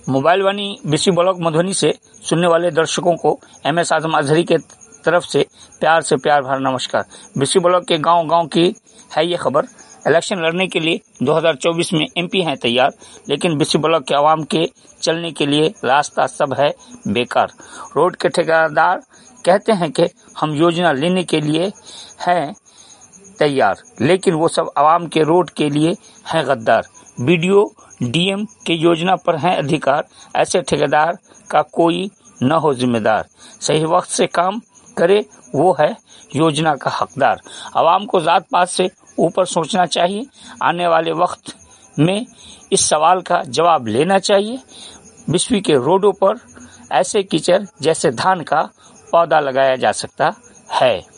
Mobile Vani Bissi block Madhubani से सुनने वाले दर्शकों को MS आजम अजहरी के तरफ से प्यार भरा नमस्कार। बिस्सी ब्लॉक के गांव की है ये खबर। इलेक्शन लड़ने के लिए 2024 में MP हैं तैयार, लेकिन बिस्सी ब्लॉक के आवाम के चलने के लिए रास्ता सब है बेकार। रोड के ठेकेदार कहते हैं कि हम योजना लेने के लिए हैं तैयार, लेकिन वो सब आवाम के रोड के लिए हैं गद्दार। BDO DM के योजना पर हैं अधिकार, ऐसे ठेकेदार का कोई न हो जिम्मेदार। सही वक्त से काम करे वो है योजना का हकदार। आवाम को जात पात से ऊपर सोचना चाहिए, आने वाले वक्त में इस सवाल का जवाब लेना चाहिए। बिस्सी के रोडों पर ऐसे कीचड़ जैसे धान का पौधा लगाया जा सकता है।